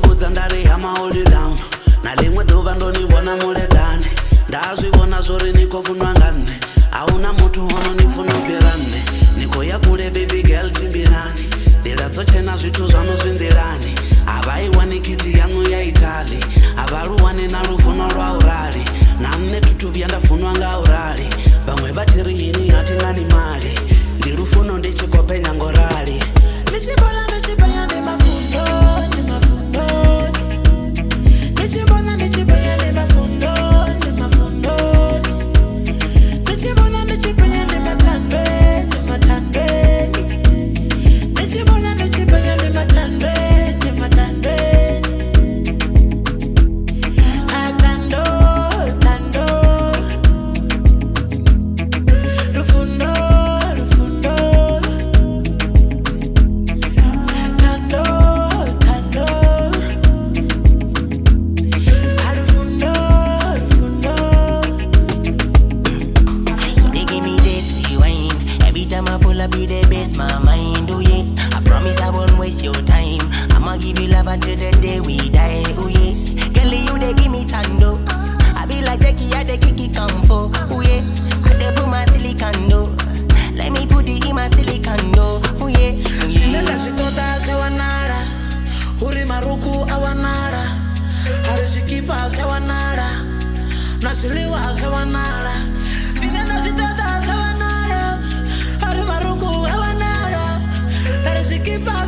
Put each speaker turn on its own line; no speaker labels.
udza ndari hama hold you down na limwe dhuva ndonivona muledane ndazvivona zvori nikofunwa ngane hauna mutu unonifunopirane nikoya kule baby girl timbirani ndira dzochena zvitu zvanozvindirani havaiwani kiti yangu yaitali havaruwani narufuno rwaurari namne tutuvya ndafunwa ngaurari vamwe vatiri hini hatingani mali ndirufuno ndichikope nyangorari ndichibona ndichibaya ndimafundo ndichibona ndichibaya ndimafundo ndichibona ndichibaya ndimatandwe ndichibona ndichibaya ndimatandwe
Be the best, my mind, oh yeah. I promise I won't waste your time. I'ma give you love until the day we die, oh yeah. Girl, you they give me tando. I be like Jackie at the Kiki Campo, oh yeah. I dey put my silicone do. Let me put it in my silicone do, oh yeah.
Sinela sitota sewanara, huri maruku awanara, harisikipa sewanara, nasiliwa sewanara. Sinela sitota sewanara. Maruku hawanara, harisikipa